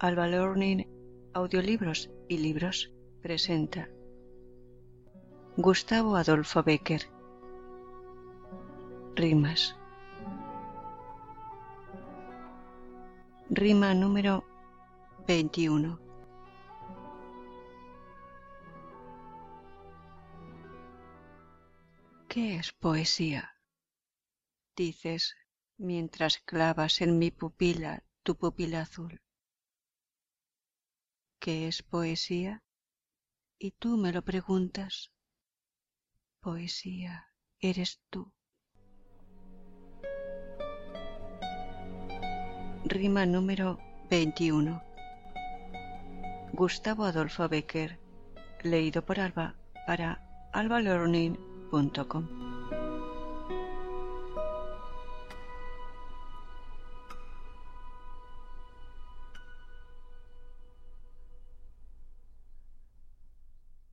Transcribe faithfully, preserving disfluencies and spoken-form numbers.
Alba Learning Audiolibros y Libros presenta Gustavo Adolfo Bécquer. Rimas. Rima número veintiuno. ¿Qué es poesía? Dices mientras clavas en mi pupila tu pupila azul. ¿Qué es poesía? Y tú me lo preguntas. Poesía eres tú. Rima número veintiuno. Gustavo Adolfo Bécquer, leído por Alba para alba learning punto com.